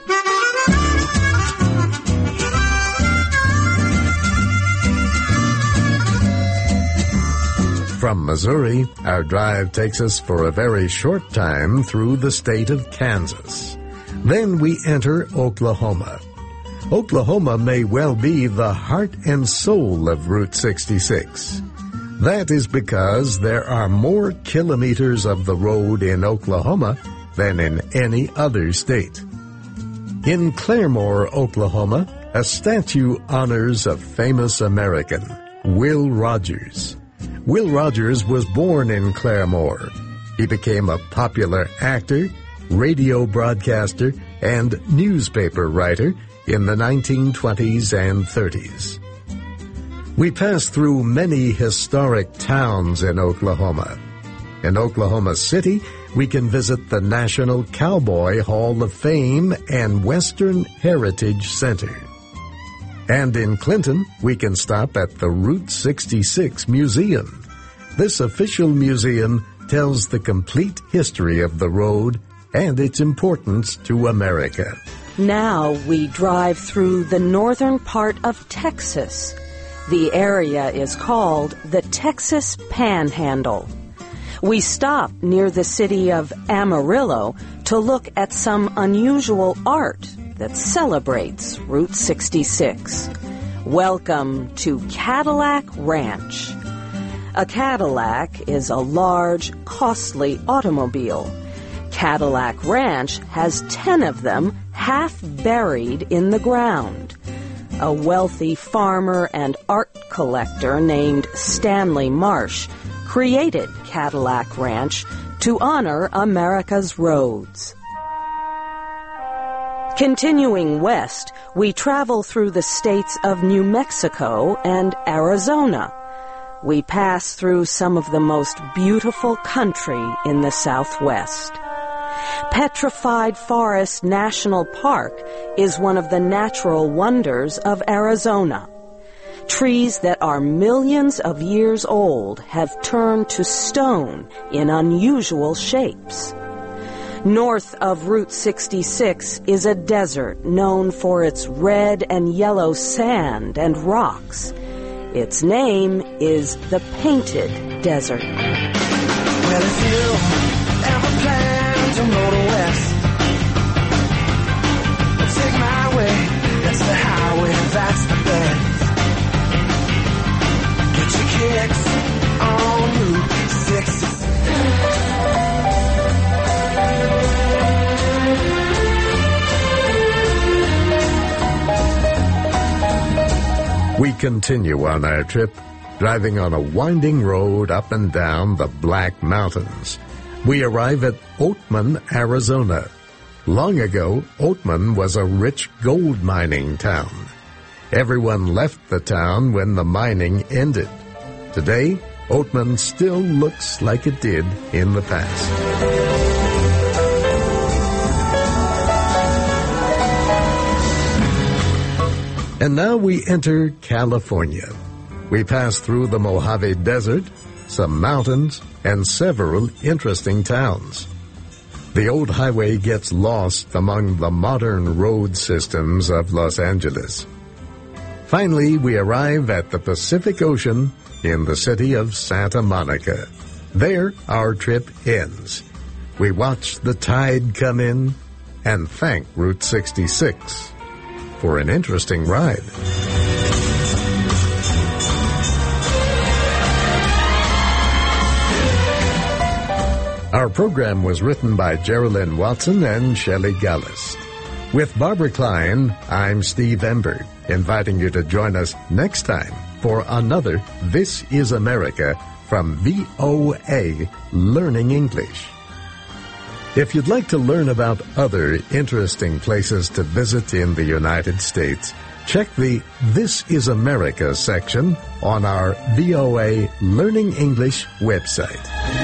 From Missouri, our drive takes us for a very short time through the state of Kansas. Then we enter Oklahoma. Oklahoma may well be the heart and soul of Route 66. That is because there are more kilometers of the road in Oklahoma than in any other state. In Claremore, Oklahoma, a statue honors a famous American, Will Rogers. Will Rogers was born in Claremore. He became a popular actor, radio broadcaster, and newspaper writer in the 1920s and 30s. We passed through many historic towns in Oklahoma. In Oklahoma City, we can visit the National Cowboy Hall of Fame and Western Heritage Center. And in Clinton, we can stop at the Route 66 Museum. This official museum tells the complete history of the road and its importance to America. Now we drive through the northern part of Texas. The area is called the Texas Panhandle. We stop near the city of Amarillo to look at some unusual art that celebrates Route 66. Welcome to Cadillac Ranch. A Cadillac is a large, costly automobile. Cadillac Ranch has 10 of them half buried in the ground. A wealthy farmer and art collector named Stanley Marsh created Cadillac Ranch to honor America's roads. Continuing west, we travel through the states of New Mexico and Arizona. We pass through some of the most beautiful country in the Southwest. Petrified Forest National Park is one of the natural wonders of Arizona. Trees that are millions of years old have turned to stone in unusual shapes. North of Route 66 is a desert known for its red and yellow sand and rocks. Its name is the Painted Desert. Well, if you ever plan to motor west, take my way, that's the highway, that's the best. Get your kicks on Route 66. We continue on our trip, driving on a winding road up and down the Black Mountains. We arrive at Oatman, Arizona. Long ago, Oatman was a rich gold mining town. Everyone left the town when the mining ended. Today, Oatman still looks like it did in the past. And now we enter California. We pass through the Mojave Desert, some mountains, and several interesting towns. The old highway gets lost among the modern road systems of Los Angeles. Finally, we arrive at the Pacific Ocean in the city of Santa Monica. There, our trip ends. We watch the tide come in and thank Route 66 for an interesting ride. Our program was written by Geraldine Watson and Shelley Gallus. With Barbara Klein, I'm Steve Ember, inviting you to join us next time for another This is America from VOA Learning English. If you'd like to learn about other interesting places to visit in the United States, check the This is America section on our VOA Learning English website.